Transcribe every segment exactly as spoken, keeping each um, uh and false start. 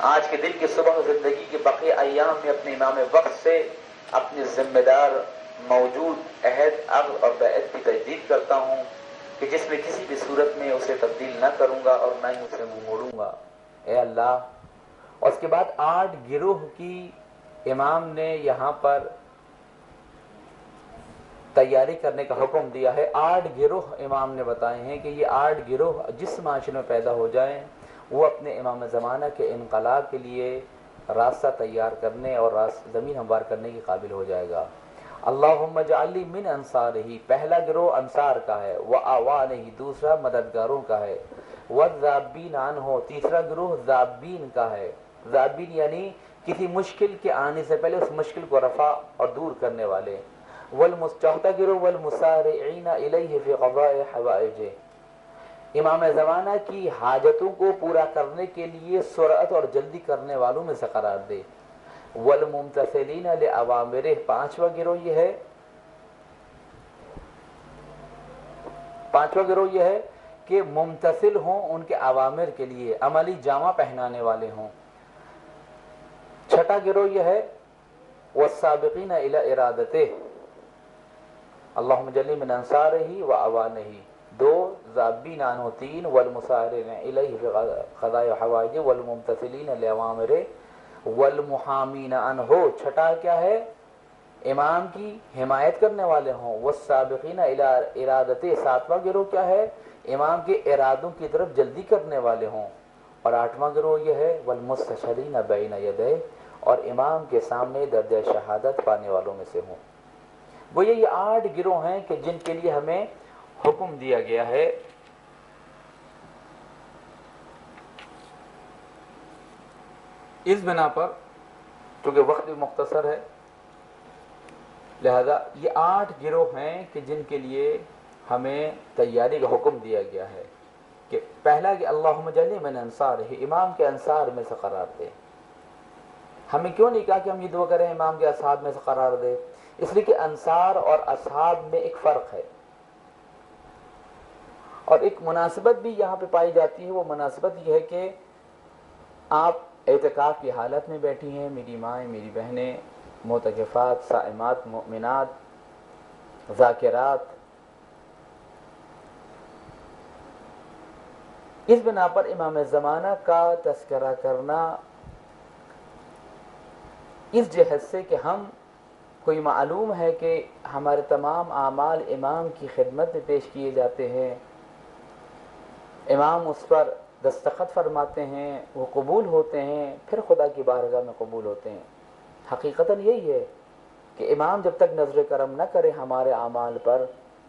آج کے دن کی صبح زندگی کے بقیہ ایام میں اپنے امام وقت سے اپنے ذمہ دار موجود عہد عقد اور بیعت کی تجدید کرتا ہوں کہ جس میں کسی بھی صورت میں اسے تبدیل نہ کروں گا اور نہ ہی اسے منہ موڑوں گا، اے اللہ۔ اور اس کے بعد آٹھ گروہ کی امام نے یہاں پر تیاری کرنے کا حکم دیا ہے۔ آٹھ گروہ امام نے بتائے ہیں کہ یہ آٹھ گروہ جس معاشرے میں پیدا ہو جائیں وہ اپنے امام زمانہ کے انقلاب کے لیے راستہ تیار کرنے اور زمین ہموار کرنے کے قابل ہو جائے گا۔ اللہم اجعلنی من انصارہ، پہلا گروہ انصار کا ہے، وآوانہ دوسرا مددگاروں کا ہے، والذابین عنہ تیسرا گروہ ذابین کا ہے۔ ذابین یعنی کسی مشکل کے آنے سے پہلے اس مشکل کو رفع اور دور کرنے والے۔ چوتھا گروہ والمسارعین الیہ فی قضاء حوائجہ، امام زمانہ کی حاجتوں کو پورا کرنے کے لیے سرعت اور جلدی کرنے والوں میں سے قرار دے۔ والممتثلین لأوامرہ، پانچواں گروہ یہ ہے پانچواں گروہ یہ ہے کہ ممتثل ہوں ان کے اوامر کے لیے، عملی جامہ پہنانے والے ہوں۔ چھٹا گروہ یہ ہے والسابقین الی ارادتہ، اللہم اجعلنی من انصارہ وآوانہ، دو ذابین عنہ تین، والمسارعین الیہ فی قضاء حوائج والممتثلین لأوامرہ والمحامین عنہ، چھٹا کیا ہے امام کی حمایت کرنے والے ہوں، والسابقین الی ارادتہ، ساتواں گروہ کیا ہے امام کے ارادوں کی طرف جلدی کرنے والے ہوں، اور آٹھواں گروہ یہ ہے والمستشہدین بین یدیہ، اور امام کے سامنے درجہ شہادت پانے والوں میں سے ہوں۔ وہ یہ آٹھ گروہ ہیں کہ جن کے لیے ہمیں حکم دیا گیا ہے۔ اس بنا پر چونکہ وقت بھی مختصر ہے لہذا یہ آٹھ گروہ ہیں کہ جن کے لیے ہمیں تیاری کا حکم دیا گیا ہے کہ پہلا کہ اللہم اجعلنی من انصارہ، امام کے انصار میں سے قرار دے۔ ہمیں کیوں نہیں کہا کہ ہم یہ دعا کریں امام کے اصحاب میں سے قرار دے؟ اس لیے کہ انصار اور اصحاب میں ایک فرق ہے، اور ایک مناسبت بھی یہاں پہ پائی جاتی ہے۔ وہ مناسبت یہ ہے کہ آپ اعتکاف کی حالت میں بیٹھی ہیں، میری مائیں میری بہنیں معتکفات، صائمات، مؤمنات، ذاکرات، اس بنا پر امام زمانہ کا تذکرہ کرنا اس جہت سے کہ ہم کوئی معلوم ہے کہ ہمارے تمام اعمال امام کی خدمت میں پیش کیے جاتے ہیں، امام اس پر دستخط فرماتے ہیں، وہ قبول ہوتے ہیں، پھر خدا کی بارگاہ میں قبول ہوتے ہیں۔ حقیقتاً یہی ہے کہ امام جب تک نظر کرم نہ کرے ہمارے اعمال پر،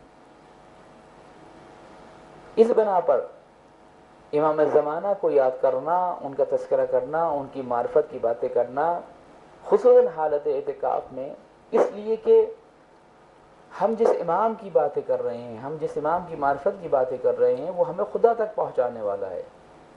اس بنا پر امام زمانہ کو یاد کرنا، ان کا تذکرہ کرنا، ان کی معرفت کی باتیں کرنا، خصوصاً حالت اعتکاف میں، اس لیے کہ ہم جس امام کی باتیں کر رہے ہیں، ہم جس امام کی معرفت کی باتیں کر رہے ہیں، وہ ہمیں خدا تک پہنچانے والا ہے۔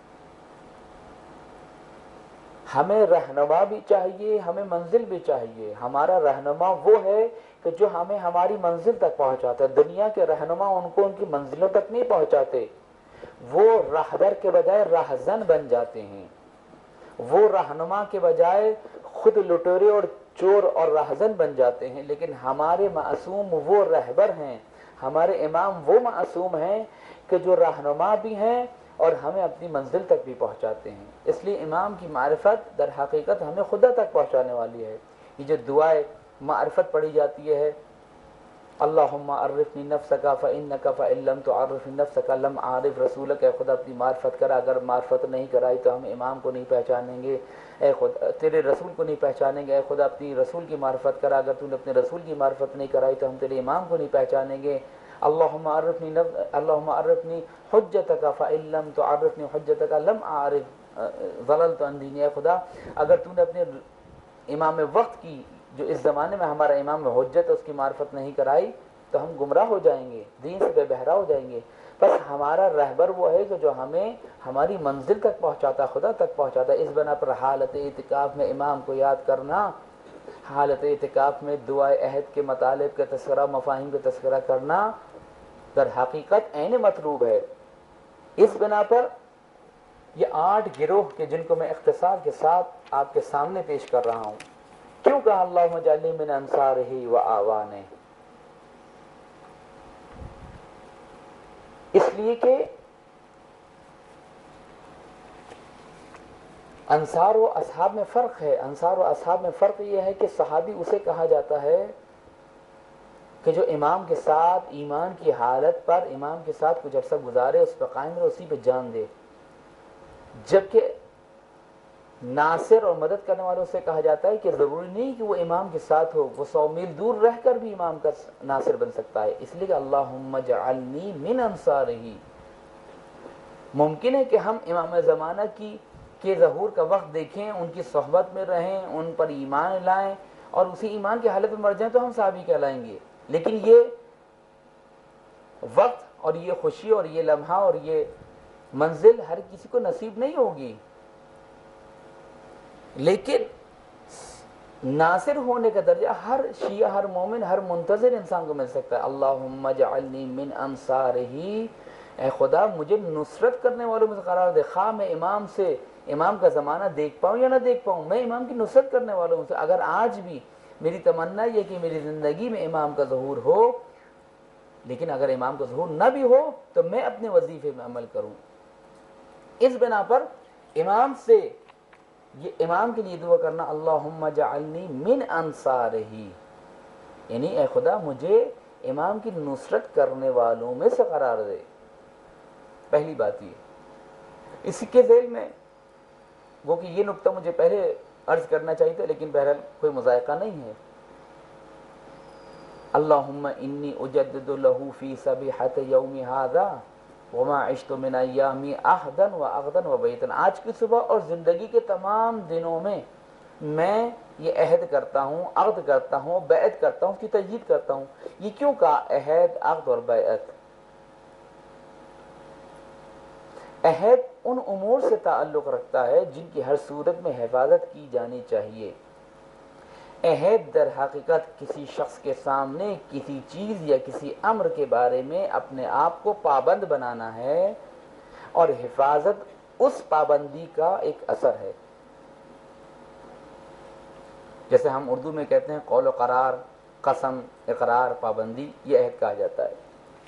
ہمیں رہنما بھی چاہیے، ہمیں منزل بھی چاہیے۔ ہمارا رہنما وہ ہے کہ جو ہمیں ہماری منزل تک پہنچاتا ہے۔ دنیا کے رہنما ان کو ان کی منزلوں تک نہیں پہنچاتے، وہ راہبر کے بجائے راہزن بن جاتے ہیں، وہ رہنما کے بجائے خود لٹورے اور چور اور راہزن بن جاتے ہیں۔ لیکن ہمارے معصوم وہ رہبر ہیں، ہمارے امام وہ معصوم ہیں کہ جو رہنما بھی ہیں اور ہمیں اپنی منزل تک بھی پہنچاتے ہیں۔ اس لیے امام کی معرفت در حقیقت ہمیں خدا تک پہنچانے والی ہے۔ یہ جو دعائے معرفت پڑھی جاتی ہے، اللہم عرفنی نفسک فإنک فإن لم تعرف نفسک لم عارف رسولک، اے خدا اپنی معرفت کرا، اگر معرفت نہیں کرائی تو ہم امام کو نہیں پہچانیں گے، اے خدا تیرے رسول کو نہیں پہچانیں گے، اے خدا اپنی رسول کی معرفت کرا، اگر تو نے اپنے رسول کی معرفت نہیں کرائی تو ہم تیرے امام کو نہیں پہچانیں گے۔ اللہم عرفنی نف... اللہم عرفنی حجتک فإن لم تعرفنی حجتک لم اعرف ضللت عن دینی، اے خدا اگر تو نے اپنے امام وقت کی، جو اس زمانے میں ہمارا امام حجت ہے، اس کی معرفت نہیں کرائی تو ہم گمراہ ہو جائیں گے، دین سے بے بہرا ہو جائیں گے۔ بس ہمارا رہبر وہ ہے کہ جو ہمیں ہماری منزل تک پہنچاتا، خدا تک پہنچاتا۔ اس بنا پر حالت اعتکاف میں امام کو یاد کرنا، حالت اعتکاف میں دعائے عہد کے مطالب کا تذکرہ، مفاہیم کا تذکرہ کرنا در حقیقت عین مطلوب ہے۔ اس بنا پر یہ آٹھ گروہ کے جن کو میں اختصار کے ساتھ آپ کے سامنے پیش کر رہا ہوں. کیوں کہا اللہم اجعلنی من انصارہ و اعوانہ؟ اس لیے کہ انصار و اصحاب میں فرق ہے. انصار و اصحاب میں فرق یہ ہے کہ صحابی اسے کہا جاتا ہے کہ جو امام کے ساتھ ایمان کی حالت پر امام کے ساتھ کچھ عرصہ گزارے، اس پہ قائم رہے، اسی پہ جان دے. جبکہ ناصر اور مدد کرنے والوں سے کہا جاتا ہے کہ ضروری نہیں کہ وہ امام کے ساتھ ہو، وہ سو میل دور رہ کر بھی امام کا ناصر بن سکتا ہے. اس لیے کہ اللہم اجعلنی من انصارہ. ممکن ہے کہ ہم امام زمانہ کی کے ظہور کا وقت دیکھیں، ان کی صحبت میں رہیں، ان پر ایمان لائیں اور اسی ایمان کی حالت میں مر جائیں تو ہم صحابی کہلائیں گے. لیکن یہ وقت اور یہ خوشی اور یہ لمحہ اور یہ منزل ہر کسی کو نصیب نہیں ہوگی. لیکن ناصر ہونے کا درجہ ہر شیعہ، ہر مومن، ہر منتظر انسان کو مل سکتا ہے. اللہم اجعلنی من انصارہ، اے خدا مجھے نصرت کرنے والوں میں سے قرار دے. خواہ میں امام سے امام کا زمانہ دیکھ پاؤں یا نہ دیکھ پاؤں، میں امام کی نصرت کرنے والوں میں سے. اگر آج بھی میری تمنا یہ کہ میری زندگی میں امام کا ظہور ہو، لیکن اگر امام کا ظہور نہ بھی ہو تو میں اپنے وظیفے میں عمل کروں. اس بنا پر امام سے یہ امام کے لیے دعا کرنا اللہم اجعلنی من انصارہ، یعنی اے خدا مجھے امام کی نصرت کرنے والوں میں سے قرار دے. پہلی بات یہ. اسی کے ذیل میں وہ کہ یہ نقطہ مجھے پہلے عرض کرنا چاہیے تھا، لیکن بہرحال کوئی مذائقہ نہیں ہے. اللہم انی اجدد لہ فی صبیحۃ یوم ھذا وما عشت من ایامی عہدا و عقدا و بیتا. آج کی صبح اور زندگی کے تمام دنوں میں میں یہ عہد کرتا ہوں، عقد کرتا ہوں، بیعت کرتا ہوں، اس کی تجدید کرتا ہوں. یہ کیوں کہا عہد، عقد اور بیعت؟ عہد ان امور سے تعلق رکھتا ہے جن کی ہر صورت میں حفاظت کی جانی چاہیے. عہد در حقیقت کسی شخص کے سامنے کسی چیز یا کسی امر کے بارے میں اپنے آپ کو پابند بنانا ہے، اور حفاظت اس پابندی کا ایک اثر ہے. جیسے ہم اردو میں کہتے ہیں قول و قرار، قسم، اقرار، پابندی، یہ عہد کہا جاتا ہے.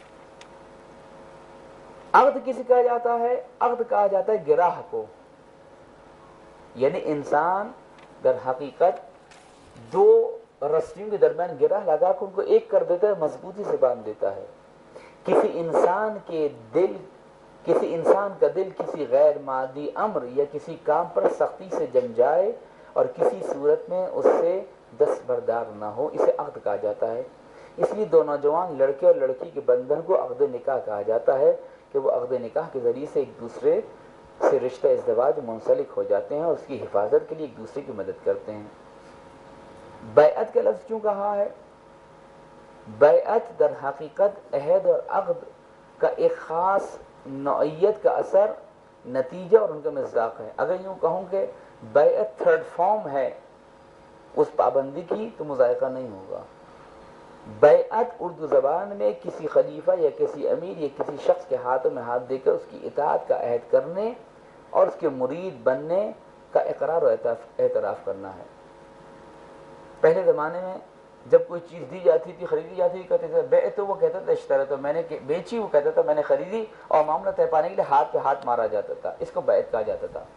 عقد کسی کہا جاتا ہے؟ عقد کہا جاتا ہے گراہ کو، یعنی انسان در حقیقت دو رسیوں کے درمیان گراہ لگا کر ان کو ایک کر دیتا ہے، مضبوطی سے باندھ دیتا ہے. کسی انسان کے دل کسی انسان کا دل کسی غیر مادی امر یا کسی کام پر سختی سے جم جائے اور کسی صورت میں اس سے دستبردار نہ ہو، اسے عقد کہا جاتا ہے. اس لیے دو نوجوان لڑکے اور لڑکی کے بندھن کو عقد نکاح کہا جاتا ہے کہ وہ عقد نکاح کے ذریعے سے ایک دوسرے سے رشتہ ازدواج منسلک ہو جاتے ہیں اور اس کی حفاظت کے لیے ایک دوسرے کی مدد کرتے ہیں. بیعت کا لفظ کیوں کہا ہے؟ بیعت در حقیقت عہد اور عقد کا ایک خاص نوعیت کا اثر، نتیجہ اور ان کا مصداق ہے. اگر یوں کہوں کہ بیعت تھرڈ فارم ہے اس پابندی کی تو مذائقہ نہیں ہوگا. بیعت اردو زبان میں کسی خلیفہ یا کسی امیر یا کسی شخص کے ہاتھوں میں ہاتھ دے کر اس کی اطاعت کا عہد کرنے اور اس کے مرید بننے کا اقرار و اعتراف کرنا ہے. پہلے زمانے میں جب کوئی چیز دی جاتی تھی، خریدی جاتی تھی، کہتے تھے بیعت، تو وہ کہتا تھا اشترا، تو میں نے بیچی، وہ کہتا تھا میں نے خریدی، اور معاملہ طے پانے کے لیے ہاتھ پہ ہاتھ مارا جاتا تھا. اس کو بیعت کہا جاتا تھا.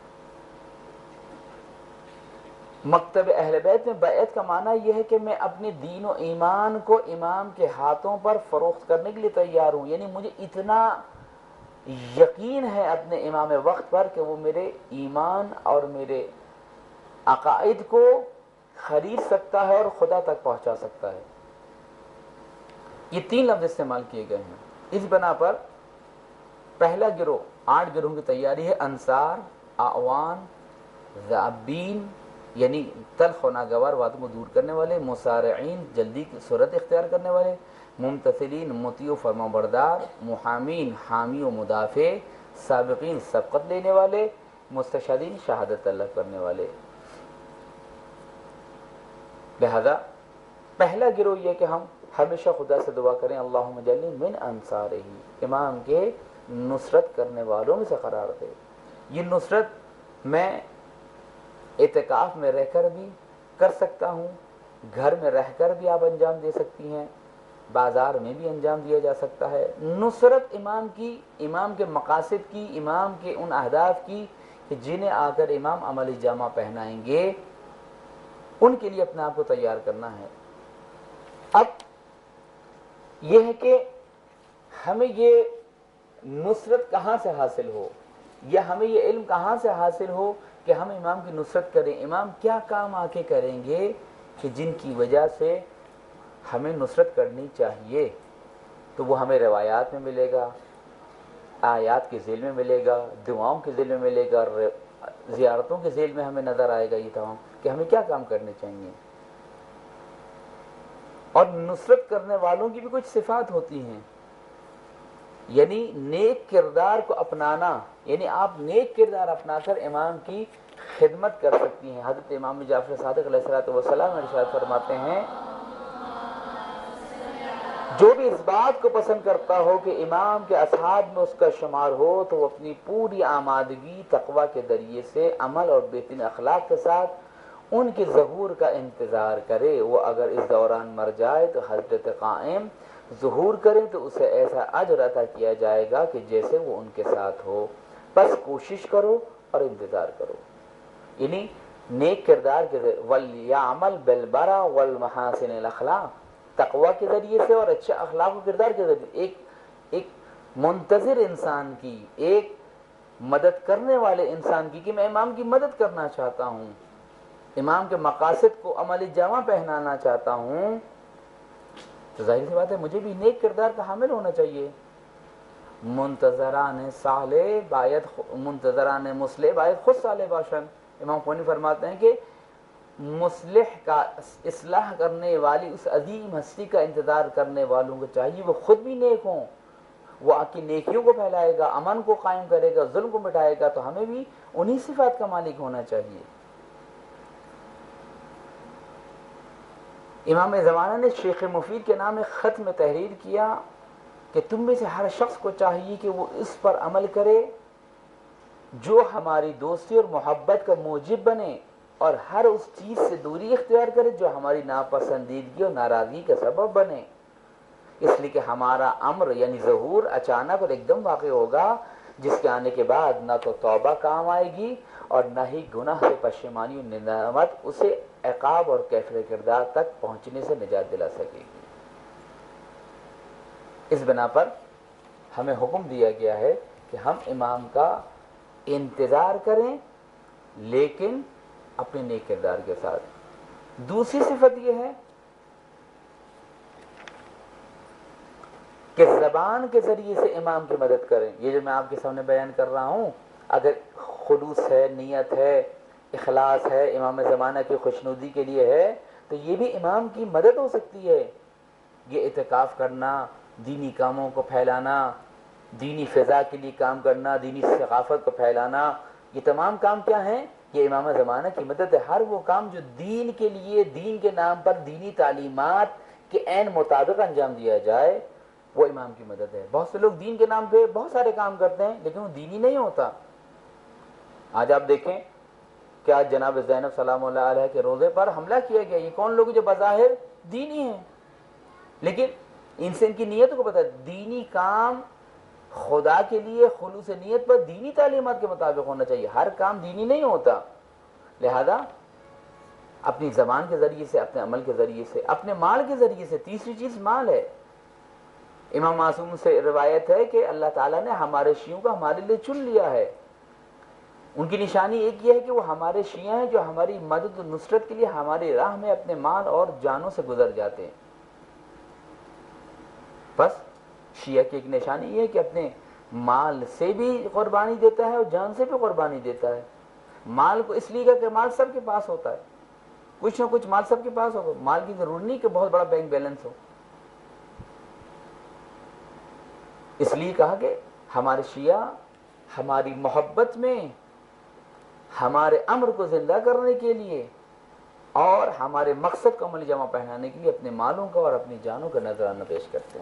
مکتب اہل بیت میں بیعت کا معنی یہ ہے کہ میں اپنے دین و ایمان کو امام کے ہاتھوں پر فروخت کرنے کے لیے تیار ہوں. یعنی مجھے اتنا یقین ہے اپنے امام وقت پر کہ وہ میرے ایمان اور میرے عقائد کو خرید سکتا ہے اور خدا تک پہنچا سکتا ہے. یہ تین لفظ استعمال کیے گئے ہیں. اس بنا پر پہلا گروہ، آٹھ گروہوں کی تیاری ہے: انصار، اعوان، ذابین یعنی تلخ و ناگوار باتوں کو دور کرنے والے، مسارعین جلدی کی صورت اختیار کرنے والے، ممتثلین مطیع و فرما بردار، محامین حامی و مدافع، سابقین سبقت لینے والے، مستشہدین شہادت طلب کرنے والے. لہذا پہلا گروہ یہ کہ ہم ہمیشہ خدا سے دعا کریں اللہم اجعلنی من انصارہ، امام کے نصرت کرنے والوں میں سے قرار دے. یہ نصرت میں اعتکاف میں رہ کر بھی کر سکتا ہوں، گھر میں رہ کر بھی آپ انجام دے سکتی ہیں، بازار میں بھی انجام دیا جا سکتا ہے۔ نصرت امام کی، امام کے مقاصد کی، امام کے ان اہداف کی کہ جنہیں آ کر امام عملی جامہ پہنائیں گے، ان کے لیے اپنے آپ کو تیار کرنا ہے۔ اب یہ ہے کہ ہمیں یہ نصرت کہاں سے حاصل ہو، یا ہمیں یہ علم کہاں سے حاصل ہو کہ ہم امام کی نصرت کریں، امام کیا کام آ کے کریں گے کہ جن کی وجہ سے ہمیں نصرت کرنی چاہیے۔ تو وہ ہمیں روایات میں ملے گا، آیات کے ذیل میں ملے گا، دعاؤں کے ذیل میں ملے گا، زیارتوں کے ذیل میں ہمیں نظر آئے گا یہ تمام کہ ہمیں کیا کام کرنے چاہیے۔ اور نصرت کرنے والوں کی بھی کچھ صفات ہوتی ہیں، یعنی نیک کردار کو اپنانا، یعنی آپ نیک کردار اپنا کر امام کی خدمت کر سکتی ہیں۔ حضرت امام جعفر صادق علیہ الصلوۃ والسلام ارشاد فرماتے ہیں، جو بھی اس بات کو پسند کرتا ہو کہ امام کے اصحاب میں اس کا شمار ہو تو وہ اپنی پوری آمادگی تقویٰ کے ذریعے سے عمل اور بہترین اخلاق کے ساتھ ان کے ظہور کا انتظار کرے۔ وہ اگر اس دوران مر جائے تو حضرت قائم ظہور کریں تو اسے ایسا اجر عطا کیا جائے گا کہ جیسے وہ ان کے ساتھ ہو۔ بس کوشش کرو اور انتظار کرو، یعنی نیک کردار کے ذریعے وَلْيَعْمَلْ بِالْبَرَّ وَالْمَحَاسِنِ الْأَخْلَاقِ، تقویٰ کے ذریعے سے اور اچھے اخلاق و کردار کے ذریعے ایک ایک منتظر انسان کی، ایک مدد کرنے والے انسان کی کہ میں امام کی مدد کرنا چاہتا ہوں، امام کے مقاصد کو عملی جامہ پہنانا چاہتا ہوں، تو ظاہر سی بات ہے مجھے بھی نیک کردار کا حامل ہونا چاہیے۔ منتظران صالح باید منتظران مصلح باید خود صالح باشن۔ امام خمینی فرماتے ہیں کہ مصلح کا، اصلاح کرنے والی اس عظیم ہستی کا انتظار کرنے والوں کو چاہیے وہ خود بھی نیک ہوں، وہ آپ کی نیکیوں کو پھیلائے گا، امن کو قائم کرے گا، ظلم کو مٹائے گا، تو ہمیں بھی انہی صفات کا مالک ہونا چاہیے۔ امام زمانہ نے شیخ مفید کے نام ایک خط میں تحریر کیا کہ تم میں سے ہر شخص کو چاہیے کہ وہ اس پر عمل کرے جو ہماری دوستی اور محبت کا موجب بنے، اور ہر اس چیز سے دوری اختیار کرے جو ہماری ناپسندیدگی اور ناراضگی کا سبب بنے، اس لیے کہ ہمارا امر یعنی ظہور اچانک اور ایک دم واقع ہوگا، جس کے آنے کے بعد نہ تو توبہ کام آئے گی اور نہ ہی گناہ سے پشیمانی و ندامت اسے عقاب اور کیفر کردار تک پہنچنے سے نجات دلا سکے گی۔ اس بنا پر ہمیں حکم دیا گیا ہے کہ ہم امام کا انتظار کریں، لیکن اپنے نیک کردار کے ساتھ۔ دوسری صفت یہ ہے کہ زبان کے ذریعے سے امام کی مدد کریں۔ یہ جو میں آپ کے سامنے بیان کر رہا ہوں، اگر خلوص ہے، نیت ہے، اخلاص ہے، امام زمانہ کی خوشنودی کے لیے ہے، تو یہ بھی امام کی مدد ہو سکتی ہے۔ یہ اعتکاف کرنا، دینی کاموں کو پھیلانا، دینی فضا کے لیے کام کرنا، دینی ثقافت کو پھیلانا، یہ تمام کام کیا ہیں؟ یہ امام زمانہ کی مدد ہے۔ ہر وہ کام جو دین کے لیے، دین کے نام پر دینی تعلیمات کے عین مطابق انجام دیا جائے، وہ امام کی مدد ہے۔ بہت سے لوگ دین کے نام پہ بہت سارے کام کرتے ہیں لیکن وہ دینی نہیں ہوتا۔ آج آپ دیکھیں کہ آج جناب زینب سلام اللہ علیہ کے روزے پر حملہ کیا گیا، یہ کون لوگ جو بظاہر دینی ہیں لیکن ان سے ان کی نیت کو پتہ ہے، دینی کام خدا کے لیے خلوص نیت پر دینی تعلیمات کے مطابق ہونا چاہیے، ہر کام دینی نہیں ہوتا۔ لہذا اپنی زبان کے ذریعے سے، اپنے عمل کے ذریعے سے، اپنے مال کے ذریعے سے، تیسری چیز مال ہے۔ امام معصوم سے روایت ہے کہ اللہ تعالیٰ نے ہمارے شیعوں کو ہمارے لیے چن لیا ہے۔ ان کی نشانی ایک یہ ہے کہ وہ ہمارے شیعہ ہیں جو ہماری مدد و نصرت کے لیے ہماری راہ میں اپنے مال اور جانوں سے گزر جاتے ہیں۔ بس شیعہ کی ایک نشانی یہ ہے کہ اپنے مال سے بھی قربانی دیتا ہے اور جان سے بھی قربانی دیتا ہے۔ مال کو اس لیے کہ مال سب کے پاس ہوتا ہے، کچھ نہ کچھ مال سب کے پاس ہوگا، مال کی ضرورت نہیں کہ بہت بڑا بینک بیلنس ہو۔ اس لیے کہا کہ ہمارے شیعہ ہماری محبت میں، ہمارے امر کو زندہ کرنے کے لیے اور ہمارے مقصد کو عملی جامہ پہنانے کے لیے اپنے مالوں کا اور اپنی جانوں کا نذرانہ پیش کرتے ہیں۔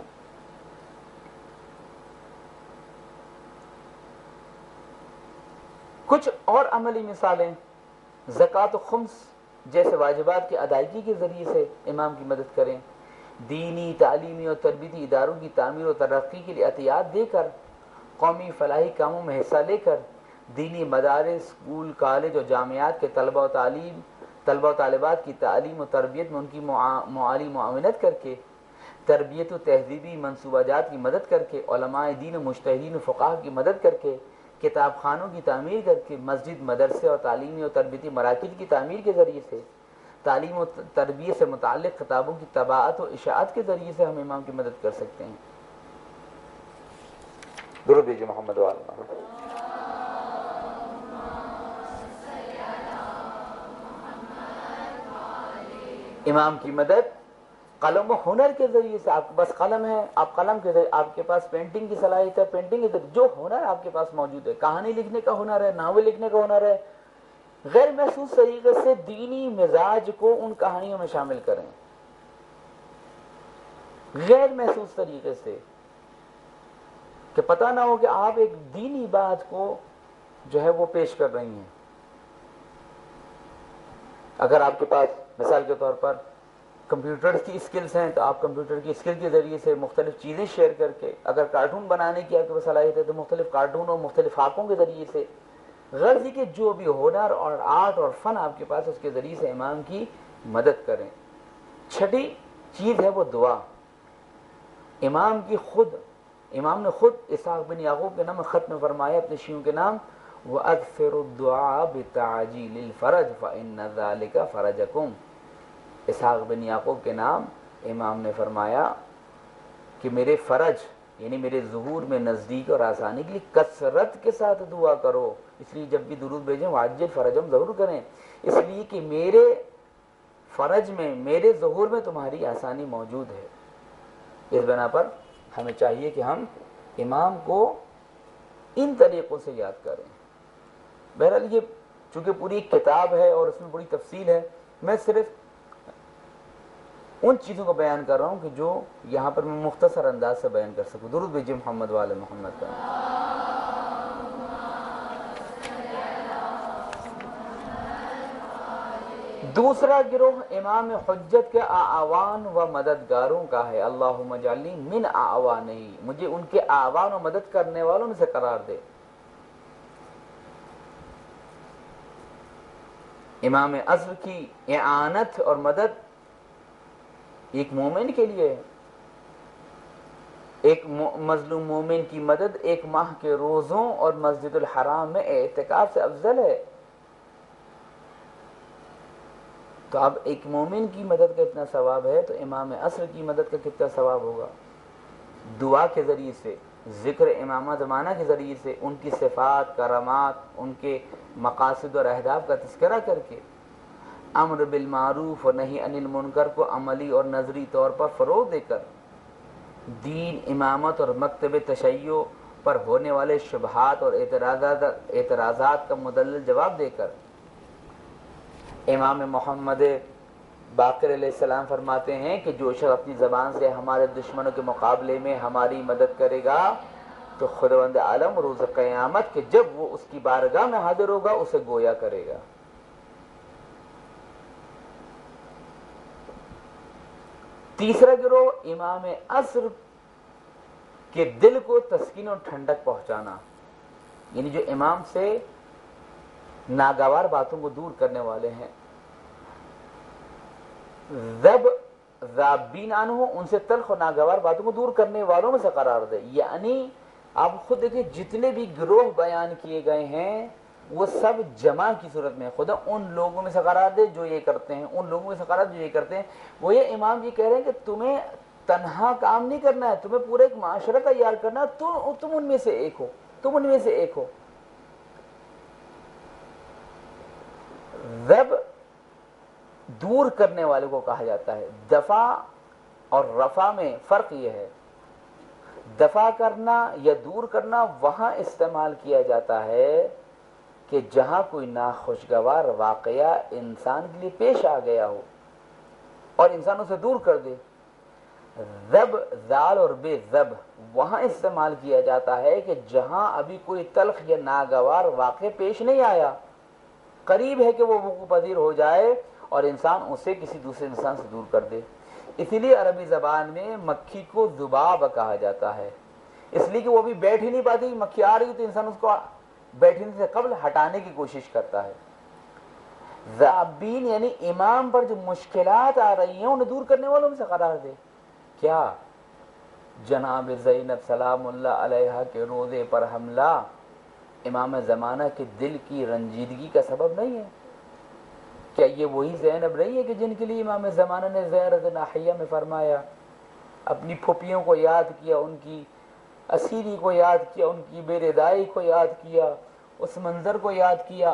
کچھ اور عملی مثالیں، زکوٰۃ و خمس جیسے واجبات کی ادائیگی کے ذریعے سے امام کی مدد کریں، دینی تعلیمی اور تربیتی اداروں کی تعمیر و ترقی کے لیے عطیات دے کر، قومی فلاحی کاموں میں حصہ لے کر، دینی مدارس، اسکول، کالج اور جامعات کے طلبہ و تعلیم طلبہ و طالبات کی تعلیم و تربیت میں ان کی معالی معاونت کر کے، تربیت و تہذیبی منصوبہ جات کی مدد کر کے، علماء دین و مجتہدین و فقہا کی مدد کر کے، کتاب خانوں کی تعمیر کر کے، مسجد، مدرسے اور تعلیمی و تربیتی مراکز کی تعمیر کے ذریعے سے، تعلیم و تربیت سے متعلق خطابوں کی طباعت و اشاعت کے ذریعے سے ہم امام کی مدد کر سکتے ہیں۔ درود بھیجئے محمد وآل محمد۔ امام کی مدد قلم و ہنر کے ذریعے سے، آپ کے پاس قلم ہے، آپ قلم کے ذریعے، آپ کے پاس پینٹنگ کی صلاحیت ہے، پینٹنگ کے ذریعے جو ہنر آپ کے پاس موجود ہے، کہانی لکھنے کا ہنر ہے، ناول لکھنے کا ہنر ہے، غیر محسوس طریقے سے دینی مزاج کو ان کہانیوں میں شامل کریں، غیر محسوس طریقے سے، کہ پتہ نہ ہو کہ آپ ایک دینی بات کو جو ہے وہ پیش کر رہی ہیں۔ اگر آپ کے پاس مثال کے طور پر کمپیوٹر کی اسکلز ہیں تو آپ کمپیوٹر کی اسکل کے ذریعے سے مختلف چیزیں شیئر کر کے، اگر کارٹون بنانے کی آپ کے پاس صلاحیت ہے تو مختلف کارٹون اور مختلف خاکوں کے ذریعے سے، غرض یہ کہ جو بھی ہنر اور آرٹ اور فن آپ کے پاس اس کے ذریعے سے امام کی مدد کریں۔ چھٹی چیز ہے وہ دعا۔ امام کی خود امام نے خود اسحاق بن یعقوب کے نام خط میں فرمایا اپنے شیعوں کے نام، وَأَكْثِرُ الدُّعَاءَ بِتَعْجِيلِ الْفَرَجِ فَإِنَّ ذَلِكَ فَرَجَكُمْ۔ اسحاق بن یعقوب کے نام امام نے فرمایا کہ میرے فرج یعنی میرے ظہور میں نزدیک اور آسانی کے لیے کثرت کے ساتھ دعا کرو، اس لیے جب بھی درود بھیجیں وعجل فرجم ضرور کریں، اس لیے کہ میرے فرج میں، میرے ظہور میں تمہاری آسانی موجود ہے۔ اس بنا پر ہمیں چاہیے کہ ہم امام کو ان طریقوں سے یاد کریں۔ بہرحال یہ چونکہ پوری ایک کتاب ہے اور اس میں بڑی تفصیل ہے، میں صرف ان چیزوں کو بیان کر رہا ہوں کہ جو یہاں پر میں مختصر انداز سے بیان کر سکوں۔ درود بھیجئے محمد وآل محمد کا۔ دوسرا گروہ امام حجت کے اعوان و مددگاروں کا ہے۔ اللہم اجعلنی من اعوانہ، مجھے ان کے اعوان و مدد کرنے والوں میں سے قرار دے۔ امام عصر کی اعانت اور مدد ایک مومن کے لیے، ایک مظلوم مومن کی مدد ایک ماہ کے روزوں اور مسجد الحرام میں اعتکاف سے افضل ہے۔ تو اب ایک مومن کی مدد کا اتنا ثواب ہے تو امام عصر کی مدد کا کتنا ثواب ہوگا؟ دعا کے ذریعے سے، ذکر امامہ زمانہ کے ذریعے سے، ان کی صفات، کرامات، ان کے مقاصد اور اہداف کا تذکرہ کر کے، امر بالمعروف اور نہی عن المنکر کو عملی اور نظری طور پر فروغ دے کر، دین، امامت اور مکتب تشیع پر ہونے والے شبہات اور اعتراضات اعتراضات کا مدلل جواب دے کر، امام محمد باقر علیہ السلام فرماتے ہیں کہ جو شخص اپنی زبان سے ہمارے دشمنوں کے مقابلے میں ہماری مدد کرے گا تو خداوند عالم روز قیامت کہ جب وہ اس کی بارگاہ میں حاضر ہوگا اسے گویا کرے گا۔ تیسرا گروہ امام عصر کے دل کو تسکین اور ٹھنڈک پہنچانا، یعنی جو امام سے ناگوار باتوں کو دور کرنے والے ہیں، ذب ذابین عنہ، ان سے تلخ و ناگوار باتوں کو دور کرنے والوں میں سے قرار دے۔ یعنی آپ خود دیکھیں جتنے بھی گروہ بیان کیے گئے ہیں وہ سب جمع کی صورت میں، خدا ان لوگوں میں سے قرار دے جو یہ کرتے ہیں، ان لوگوں میں سے قرار دے جو یہ کرتے ہیں۔ وہ یہ امام جی کہہ رہے ہیں کہ تمہیں تنہا کام نہیں کرنا ہے، تمہیں پورا ایک معاشرہ تیار کرنا ہے، تم تم ان میں سے ایک ہو، تم ان میں سے ایک ہو۔ ذب دور کرنے والے کو کہا جاتا ہے۔ دفع اور رفع میں فرق یہ ہے، دفع کرنا یا دور کرنا وہاں استعمال کیا جاتا ہے کہ جہاں کوئی ناخوشگوار واقعہ انسان کے لیے پیش آ گیا ہو اور انسان اسے دور کر دے، ذب ذال اور بے ذب وہاں استعمال کیا جاتا ہے کہ جہاں ابھی کوئی تلخ یا ناگوار واقع پیش نہیں آیا، قریب ہے کہ وہ وقوع پذیر ہو جائے اور انسان اسے کسی دوسرے انسان سے دور کر دے۔ اسی لیے عربی زبان میں مکھی کو ذباب کہا جاتا ہے، اس لیے کہ وہ بھی بیٹھ ہی نہیں پاتی، مکھی آ رہی تو انسان اس کو بیٹھنے سے قبل ہٹانے کی کوشش کرتا ہے۔ ذابین یعنی امام پر جو مشکلات آ رہی ہیں انہیں دور کرنے والوں میں سے قرار دے۔ کیا جناب زینب سلام اللہ علیہا کے روزے پر حملہ امام زمانہ کے دل کی رنجیدگی کا سبب نہیں ہے؟ کیا یہ وہی زینب رہی ہے کہ جن کے لیے امام زمانہ نے زیارت ناحیہ میں فرمایا، اپنی پھوپھیوں کو یاد کیا، ان کی اسیری کو یاد کیا، ان کی بے ردائی کو یاد کیا، اس منظر کو یاد کیا؟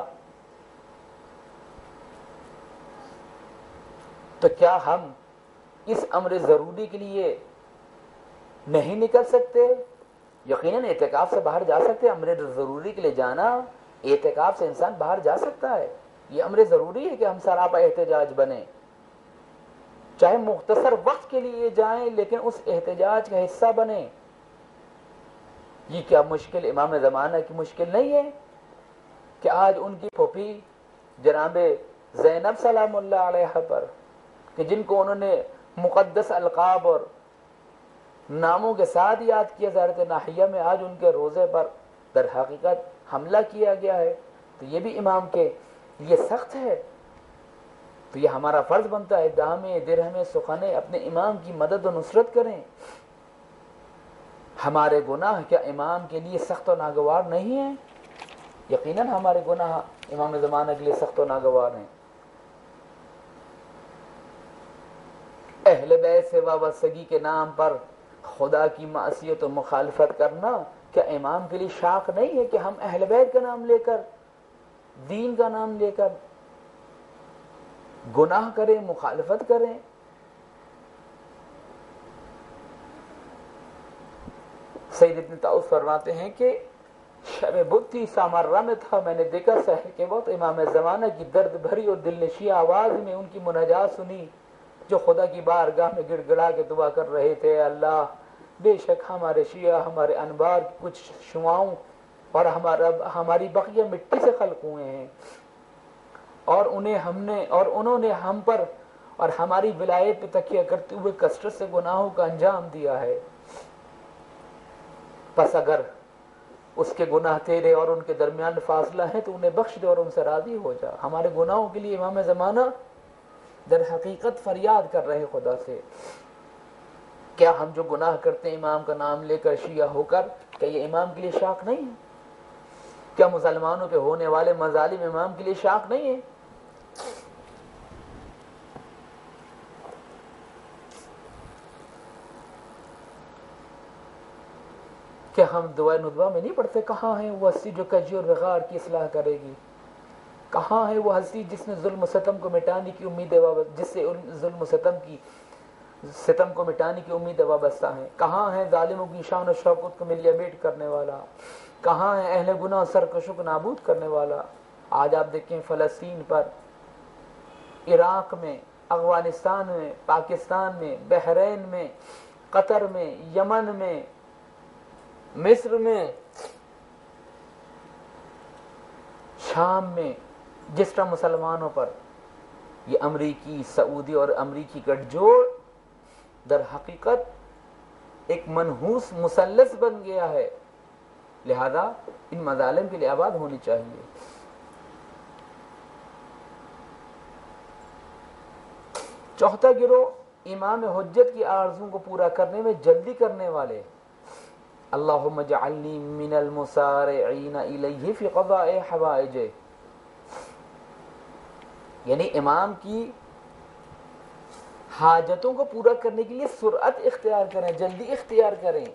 تو کیا ہم اس امر ضروری کے لیے نہیں نکل سکتے؟ یقیناً اعتکاف سے باہر جا سکتے، امر ضروری کے لیے جانا، اعتکاف سے انسان باہر جا سکتا ہے، یہ امر ضروری ہے کہ ہم سراپا احتجاج بنیں، چاہے مختصر وقت کے لیے جائیں لیکن اس احتجاج کا حصہ بنیں۔ یہ کیا مشکل امام زمانہ کی مشکل نہیں ہے کہ آج ان کی پھوپھی جناب زینب سلام اللہ علیہ پر، کہ جن کو انہوں نے مقدس القاب اور ناموں کے ساتھ یاد کیا زیارت ناحیہ میں، آج ان کے روزے پر در حقیقت حملہ کیا گیا ہے، تو یہ بھی امام کے لیے سخت ہے۔ تو یہ ہمارا فرض بنتا ہے دامے درہمے سخنے اپنے امام کی مدد و نصرت کریں۔ ہمارے گناہ کیا امام کے لیے سخت و ناگوار نہیں ہیں؟ یقیناً ہمارے گناہ امام زمانہ کے لیے سخت و ناگوار ہیں۔ اہل بیت سے وابستگی کے نام پر خدا کی معصیت و مخالفت کرنا کیا امام کے لیے شاق نہیں ہے کہ ہم اہل بیت کا نام لے کر، دین کا نام لے کر گناہ کریں، مخالفت کریں؟ سید ابن طاؤس فرماتے ہیں کہ شب بدھ سامرہ میں تھا، میں نے دیکھا سحر کے وقت امام زمانہ کی درد بھری اور دل نشی آواز میں ان کی مناجات سنی، جو خدا کی بارگاہ میں گڑ گڑا کے دعا کر رہے تھے، اللہ بے شک ہمارے شیعہ ہمارے انبار کی کچھ شعاؤں اور ہمارا ہماری بقیہ مٹی سے خلق ہوئے ہیں، اور انہیں ہم نے اور انہوں نے ہم پر اور ہماری ولایت پہ تکیہ کرتے ہوئے کثرت سے گناہوں کا انجام دیا ہے، پس اگر اس کے گناہ تیرے اور ان کے درمیان فاصلہ ہے تو انہیں بخش دے اور ان سے راضی ہو جا۔ ہمارے گناہوں کے لیے امام زمانہ در حقیقت فریاد کر رہے خدا سے۔ کیا ہم جو گناہ کرتے ہیں امام کا نام لے کر شیعہ ہو کر، کیا یہ امام کے لیے شاق نہیں ہے؟ کیا مسلمانوں پہ ہونے والے مظالم امام کے لیے شاق نہیں ہے؟ کہ ہم دعائے ندوہ میں نہیں پڑھتے، کہاں ہے وہ ہستی جو کجی اور وغار کی اصلاح کرے گی؟ کہاں ہے وہ ہستی جس نے ظلم و ستم کو مٹانے کی امید جس سے ظلم و ستم کی ستم کو مٹانے کی امید وابستہ ہیں؟ کہاں ہے ظالموں کی شان و شوکت کو ملیہ میٹ کرنے والا؟ کہاں ہے اہل گناہ سرکشوں کو نابود کرنے والا؟ آج آپ دیکھیں فلسطین پر، عراق میں، افغانستان میں، پاکستان میں، بحرین میں، قطر میں، یمن میں، مصر میں، شام میں، جس طرح مسلمانوں پر یہ امریکی سعودی اور امریکی گٹھ جوڑ در حقیقت ایک منحوس مثلث بن گیا ہے، لہذا ان مظالم کے لیے آباد ہونی چاہیے۔ چوتھا گروہ امام حجت کی آرزوں کو پورا کرنے میں جلدی کرنے والے، اللہم اجعلنی من المسارعین الیہ فی قضاء حوائجہ، یعنی امام کی حاجتوں کو پورا کرنے کے لیے سرعت اختیار کریں، جلدی اختیار کریں۔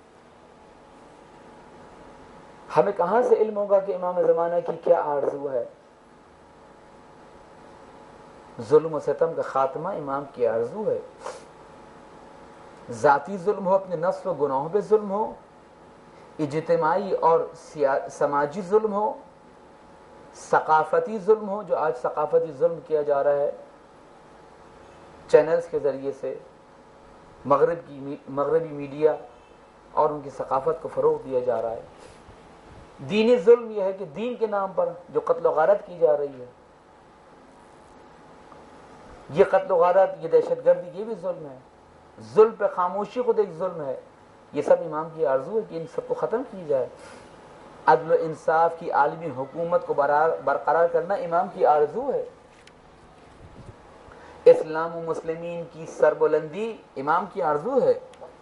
ہمیں کہاں سے علم ہوگا کہ امام زمانہ کی کیا آرزو ہے؟ ظلم و ستم کا خاتمہ امام کی آرزو ہے، ذاتی ظلم ہو، اپنے نفس و گناہوں پہ ظلم ہو، اجتماعی اور سماجی ظلم ہو، ثقافتی ظلم ہو، جو آج ثقافتی ظلم کیا جا رہا ہے چینلز کے ذریعے سے، مغرب کی مغربی میڈیا اور ان کی ثقافت کو فروغ دیا جا رہا ہے۔ دینی ظلم یہ ہے کہ دین کے نام پر جو قتل و غارت کی جا رہی ہے، یہ قتل و غارت، یہ دہشت گردی، یہ بھی ظلم ہے۔ ظلم پہ خاموشی خود ایک ظلم ہے۔ یہ سب امام کی آرزو ہے کہ ان سب کو ختم کی جائے۔ عدل و انصاف کی عالمی حکومت کو برقرار کرنا امام کی آرزو ہے۔ اسلام و مسلمین کی سربلندی امام کی آرزو ہے۔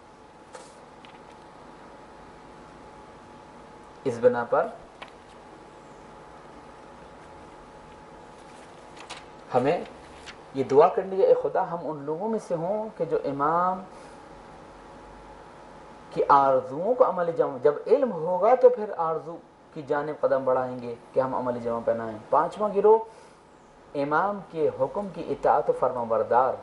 اس بنا پر ہمیں یہ دعا کرنی ہے، اے خدا ہم ان لوگوں میں سے ہوں کہ جو امام کی آرزوؤں کو عمل جمع، جب علم ہوگا تو پھر آرزو کی جانب قدم بڑھائیں گے کہ ہم عمل جمع پہنائیں۔ پانچواں گروہ امام کے حکم کی اطاعت و فرما بردار۔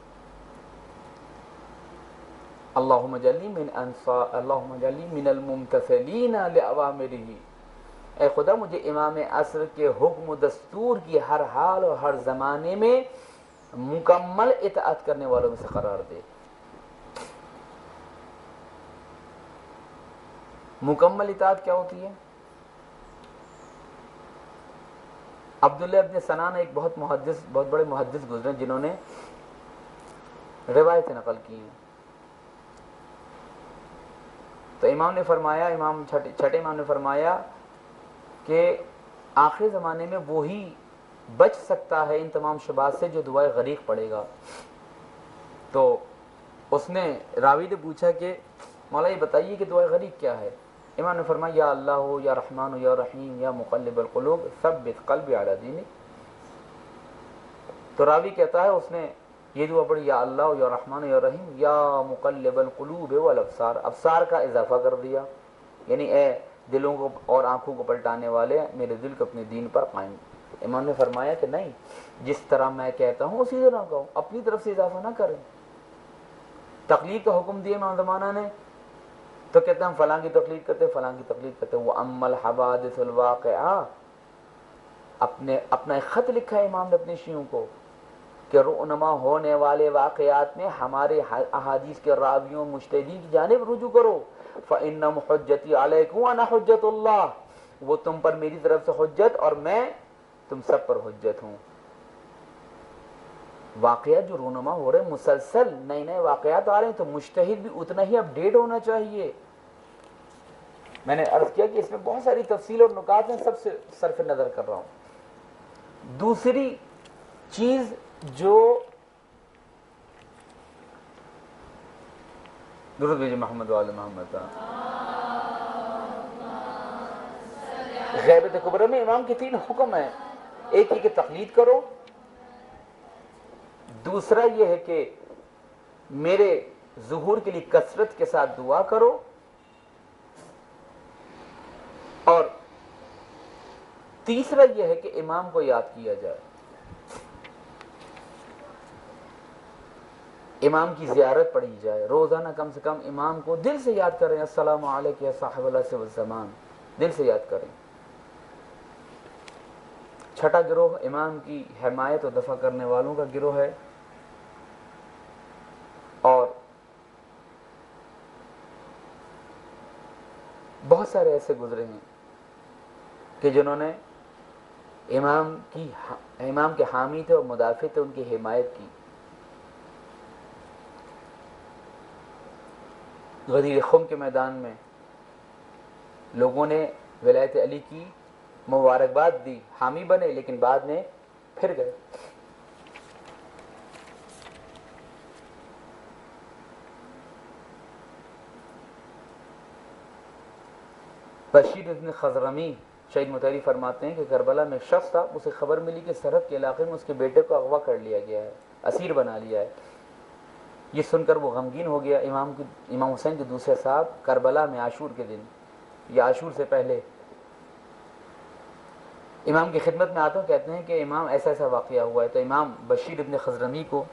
اللہم اجعلنی من انصار اللہم اجعلنی من الممتثلین لأوامرہ، اے خدا مجھے امام عصر کے حکم و دستور کی ہر حال اور ہر زمانے میں مکمل اطاعت کرنے والوں میں سے قرار دے۔ مکمل اطاعت کیا ہوتی ہے؟ عبداللہ ابن سنان ایک بہت محدث بہت بڑے محدث گزرے جنہوں نے روایتیں نقل کی ہیں۔ تو امام نے فرمایا، امام چھٹے چھٹے امام نے فرمایا کہ آخری زمانے میں وہی بچ سکتا ہے ان تمام شبہات سے جو دعائے غریق پڑھے گا۔ تو اس نے راوی نے پوچھا کہ مولا یہ بتائیے کہ دعائے غریق کیا ہے؟ امام نے فرمایا یا اللہ ہو یا رحمان ہو یا رحیم یا مقلب القلوب ثبت قلبی علی دینک۔ تو راوی کہتا ہے اس نے یہ دعا پڑھی یا اللہ ہو یا رحمان ہو یا رحیم یا مقلب القلوب والابصار، ابصار کا اضافہ کر دیا، یعنی اے دلوں کو اور آنکھوں کو پلٹانے والے میرے دل کو اپنے دین پر قائم۔ امام نے فرمایا کہ نہیں، جس طرح میں کہتا ہوں اسی طرح کہو، اپنی طرف سے اضافہ نہ کریں۔ تقلید کا حکم دیا امام زمانہ نے تو کہتے ہیں ہم فلاں کی تقلید کرتے ہیں، فلاں کی تقلید کرتے ہیں۔ وہ اما الحوادث الواقعہ، اپنے اپنا ایک خط لکھا ہے امام نے اپنے شیعوں کو کہ رونما ہونے والے واقعات میں ہمارے احادیث کے راویوں مجتہدین کی جانب رجوع کرو۔ فإنم حجتی علیکم وانا حجت اللہ، وہ تم پر میری طرف سے حجت اور میں تم سب پر حجت ہوں۔ واقعات جو رونما ہو رہے ہیں، مسلسل نئے نئے واقعات آ رہے ہیں، تو مجتہد بھی اتنا ہی اپ ڈیٹ ہونا چاہیے۔ میں نے عرض کیا کہ اس میں بہت ساری تفصیل اور نکات ہیں، سب سے صرف نظر کر رہا ہوں۔ دوسری چیز جو درود بھیجے محمد وآل محمد، غیبت کبریٰ میں امام کے تین حکم ہیں۔ ایک یہ کہ تقلید کرو، دوسرا یہ ہے کہ میرے ظہور کے لیے کثرت کے ساتھ دعا کرو، اور تیسرا یہ ہے کہ امام کو یاد کیا جائے، امام کی زیارت پڑھی جائے، روزانہ کم سے کم امام کو دل سے یاد کریں، السلام علیکم یا صاحب العصر والزمان، دل سے یاد کریں۔ چھٹا گروہ امام کی حمایت و دفع کرنے والوں کا گروہ ہے، اور بہت سارے ایسے گزرے ہیں کہ جنہوں نے امام کی امام کے حامی تھے اور مدافع تھے، ان کی حمایت کی۔ غدیر خم کے میدان میں لوگوں نے ولایت علی کی مبارکباد دی، حامی بنے، لیکن بعد میں پھر گئے۔ بشیر ابن خضرمی شہید مطہری فرماتے ہیں کہ کربلا میں ایک شخص تھا، اسے خبر ملی کہ سرحد کے علاقے میں اس کے بیٹے کو اغوا کر لیا گیا ہے، اسیر بنا لیا ہے۔ یہ سن کر وہ غمگین ہو گیا۔ امام کی امام حسین کے دوسرے صاحب کربلا میں عاشور کے دن یا عاشور سے پہلے امام کی خدمت میں آتے ہیں، کہتے ہیں کہ امام ایسا ایسا واقعہ ہوا ہے۔ تو امام بشیر ابن خضرمی کو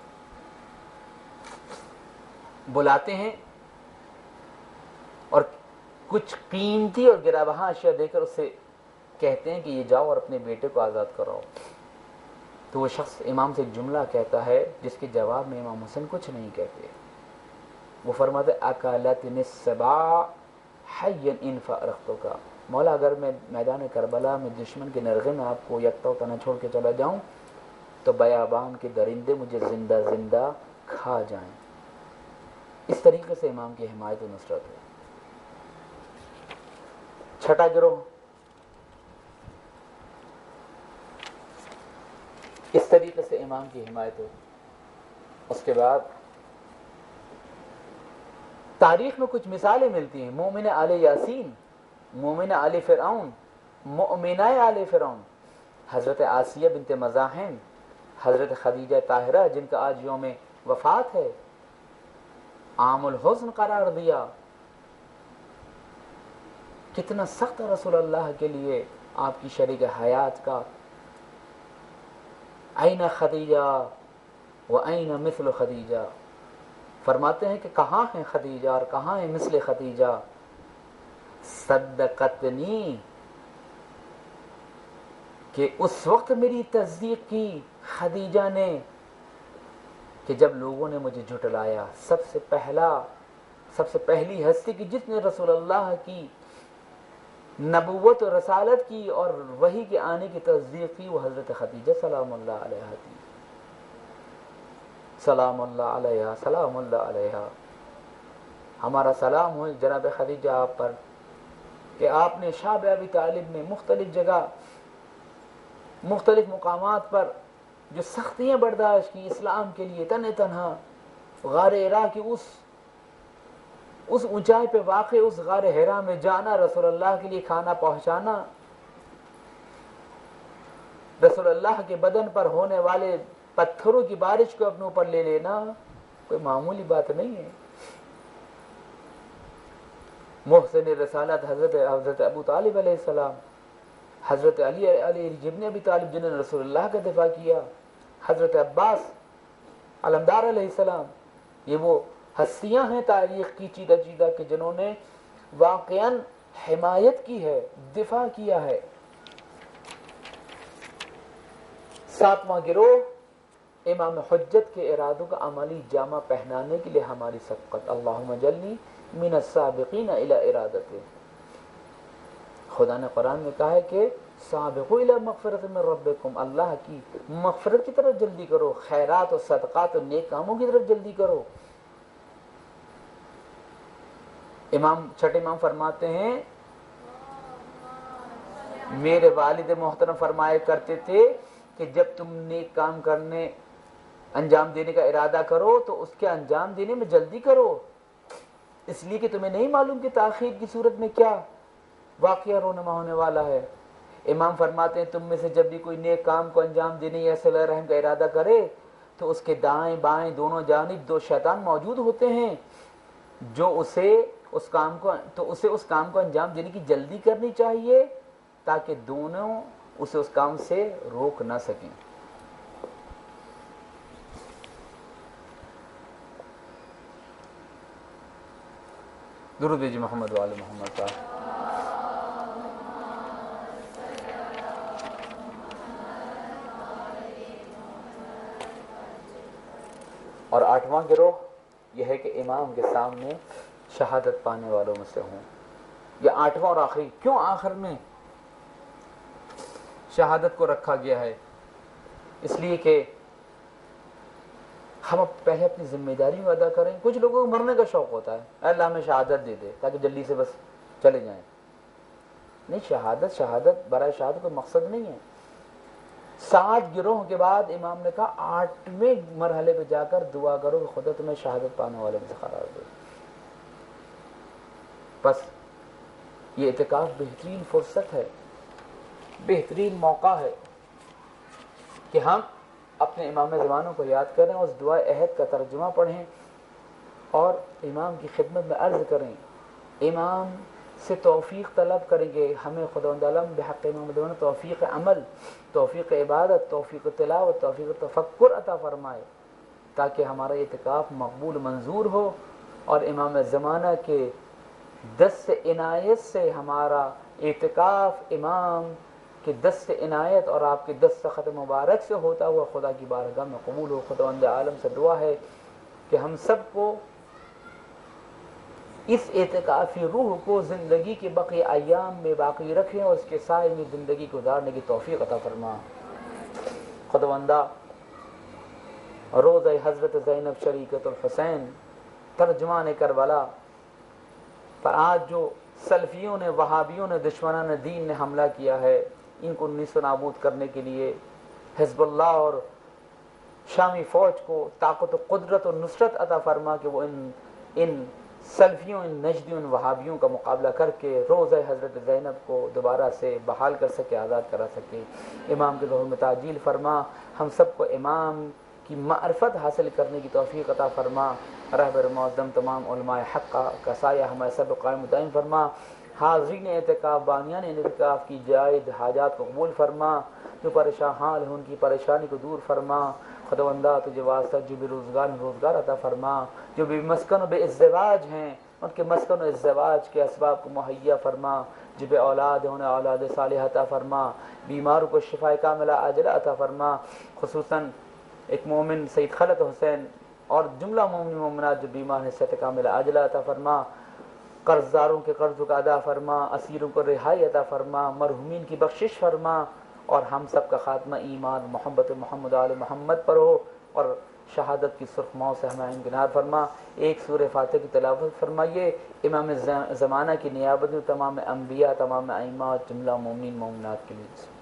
بلاتے ہیں اور کچھ قیمتی اور گرا بہا اشیاء دے کر اس سے کہتے ہیں کہ یہ جاؤ اور اپنے بیٹے کو آزاد کراؤ۔ تو وہ شخص امام سے ایک جملہ کہتا ہے جس کے جواب میں امام حسین کچھ نہیں کہتے۔ وہ فرماتے اکلتنی السباع حیا ان فارقتک، مولا اگر میں میدان کربلا میں دشمن کے نرغے میں آپ کو یکتا و تنہا چھوڑ کے چلا جاؤں تو بیابان کے درندے مجھے زندہ زندہ کھا جائیں۔ اس طریقے سے امام کی حمایت و نصرت ہے۔ چھٹا گروہ، اس طریقے سے امام کی حمایت ہو۔ اس کے بعد تاریخ میں کچھ مثالیں ملتی ہیں، مومن آل یاسین، مومن آل فرعون، مؤمنہ آل فرعون، حضرت آسیہ بنت مزاحم، حضرت خدیجہ طاہرہ جن کا آج یوم وفات ہے، عام الحزن قرار دیا۔ کتنا سخت رسول اللہ کے لیے آپ کی شریک حیات کا۔ این خدیجہ و این مثل خدیجہ، فرماتے ہیں کہ کہاں ہیں خدیجہ اور کہاں ہیں مثل خدیجہ۔ صدقتنی، کہ اس وقت میری تصدیق کی خدیجہ نے کہ جب لوگوں نے مجھے جھٹلایا۔ سب سے پہلا سب سے پہلی ہستی کی جس نے رسول اللہ کی نبوت و رسالت کی اور وحی کے آنے کی تصدیق کی، وہ حضرت خدیجہ سلام اللہ علیہا تھی۔ سلام اللہ علیہا، سلام اللہ علیہا۔ ہمارا سلام ہو جناب خدیجہ آپ پر کہ آپ نے شعب ابی طالب میں مختلف جگہ مختلف مقامات پر جو سختیاں برداشت کی اسلام کے لیے، تن تنہا غار حرا کی اس اس اونچائی پہ واقع اس غار حرا میں جانا، رسول اللہ کے لیے کھانا پہنچانا، رسول اللہ کے بدن پر ہونے والے پتھروں کی بارش کو اپنے اوپر لے لینا کوئی معمولی بات نہیں ہے۔ محسن رسالت حضرت حضرت ابو طالب علیہ السلام، حضرت علی علی ابن ابی طالب جنہوں نے رسول اللہ کا دفاع کیا، حضرت عباس علمدار علیہ السلام، یہ وہ ہستیاں ہیں تاریخ کی چیدہ چیدہ کہ جنہوں نے واقعاً حمایت کی ہے، دفاع کیا ہے۔ ساتواں گروہ، امام حجت کے ارادوں کا عملی جامہ پہنانے کے لیے ہماری سبقت، اللہم جلنی من السابقین الی ارادتے۔ خدا نے قرآن میں کہا ہے کہ سابقوا الی مغفرت من ربکم، اللہ کی مغفرت کی طرف جلدی کرو، خیرات و صدقات و نیک کاموں کی طرف جلدی کرو۔ امام چھٹے امام فرماتے ہیں میرے والد محترم فرمایا کرتے تھے کہ جب تم نیک کام کرنے انجام دینے کا ارادہ کرو تو اس کے انجام دینے میں جلدی کرو، اس لیے کہ تمہیں نہیں معلوم کہ تاخیر کی صورت میں کیا واقعہ رونما ہونے والا ہے۔ امام فرماتے ہیں تم میں سے جب بھی کوئی نیک کام کو انجام دینے یا صلہ رحم کا ارادہ کرے تو اس کے دائیں بائیں دونوں جانب دو شیطان موجود ہوتے ہیں جو اسے اس کام کو تو اسے اس کام کو انجام دینے کی جلدی کرنی چاہیے تاکہ دونوں اسے اس کام سے روک نہ سکیں۔ درود بھیجی محمد وآل محمد صاحب۔ اور آٹھواں گروہ یہ ہے کہ امام کے سامنے شہادت پانے والوں میں سے ہوں۔ یہ آٹھواں اور آخری، کیوں آخر میں شہادت کو رکھا گیا ہے؟ اس لیے کہ ہم پہلے اپنی ذمہ داری کو ادا کریں۔ کچھ لوگوں کو مرنے کا شوق ہوتا ہے، اے اللہ ہمیں شہادت دے دے تاکہ جلدی سے بس چلے جائیں۔ نہیں، شہادت شہادت برائے شہادت کوئی مقصد نہیں ہے۔ سات گروہ کے بعد امام نے کہا آٹھویں مرحلے پہ جا کر دعا کرو کہ خدا تمہیں شہادت پانے والے میں سے قرار دے۔ بس یہ اعتکاف بہترین فرصت ہے، بہترین موقع ہے کہ ہم اپنے امام زمانوں کو یاد کریں، اس دعائے عہد کا ترجمہ پڑھیں اور امام کی خدمت میں عرض کریں، امام سے توفیق طلب کریں گے ہمیں خداوند عالم بحق امام زمان توفیق عمل، توفیق عبادت، توفیق تلاوت، توفیق تفکر عطا فرمائے تاکہ ہمارا اعتکاف مقبول منظور ہو اور امام زمانہ کے دست عنایت سے ہمارا اعتکاف امام کہ دست عنایت اور آپ کے دست خط مبارک سے ہوتا ہوا خدا کی بارگاہ میں قبول ہو۔ خداوند عالم سے دعا ہے کہ ہم سب کو اس اعتکافی روح کو زندگی کے بقیہ ایام میں باقی رکھیں اور اس کے سائے میں زندگی گزارنے کی توفیق عطا فرما۔ خداوندہ روزہ حضرت زینب شریکۃ الحسین ترجمان کربلا پر آج جو سلفیوں نے، وہابیوں نے، دشمنان دین نے حملہ کیا ہے، ان کو نیست و نابود کرنے کے لیے حزب اللہ اور شامی فوج کو طاقت و قدرت و نصرت عطا فرما کہ وہ ان ان سلفیوں، ان نجدیوں، ان وہابیوں کا مقابلہ کر کے روزہ حضرت زینب کو دوبارہ سے بحال کر سکے، آزاد کرا سکے۔ امام کے ظہور میں تعجیل فرما، ہم سب کو امام کی معرفت حاصل کرنے کی توفیق عطا فرما۔ رہبر معظم تمام علماء حق کا سایہ ہمارے سب قائم دائم فرما۔ حاضرین اعتکاف، بانیان اعتکاف کی جائز حاجات کو قبول فرما، جو پریشان حال ہیں ان کی پریشانی کو دور فرما۔ خداوندہ تجھے واسطہ جو بے روزگار روزگار عطا فرما، جو بے مسکن و بے ازدواج ہیں ان کے مسکن و ازدواج کے اسباب کو مہیا فرما، جو بے اولاد ہیں انہیں اولاد صالح عطا فرما، بیماروں کو شفا کاملہ عاجلہ عطا فرما۔ خصوصاً ایک مومن سید خلت حسین اور جملہ مومن مومنات جو بیمار ہیں صحت کاملہ عاجلہ عطا فرما، قرض داروں کے قرضوں کا ادا فرما، اسیروں کو رہائی عطا فرما، مرحومین کی بخشش فرما، اور ہم سب کا خاتمہ ایمان محبت محمد آل محمد پر ہو، اور شہادت کی سرخ ماؤں سے ہمیں امکنار فرما۔ ایک سورہ فاتحہ کی تلاوت فرمائیے امام زمانہ کی نیابت میں تمام انبیاء، تمام ائمہ، جملہ مومنین مومنات کے لیے۔